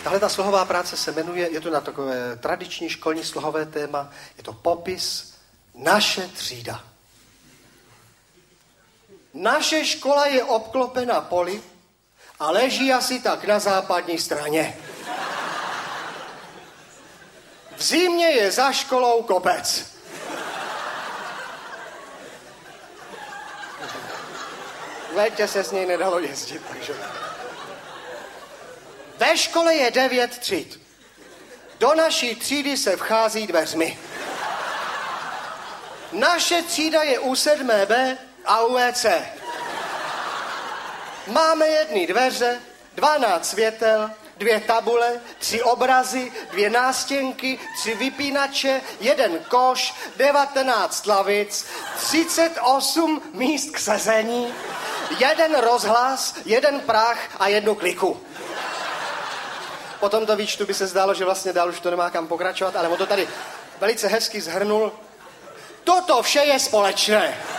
Tahle ta slohová práce se jmenuje, je to na takové tradiční školní slohové téma, je to popis Naše třída. Naše škola je obklopena poli a leží asi tak na západní straně. V zimě je za školou kopec. V létě se s něj nedalo jezdit, takže... Ve škole je 9 tříd. Do naší třídy se vchází dveřmi. Naše třída je u 7B a u WC. Máme jedny dveře, 12 světel, 2 tabule, 3 obrazy, 2 nástěnky, 3 vypínače, 1 koš, 19 lavic, 38 míst k sezení, 1 rozhlas, 1 prach a 1 kliku. Po tomto výčtu by se zdálo, že vlastně dál už to nemá kam pokračovat, ale on to tady velice hezky shrnul. Toto vše je společné.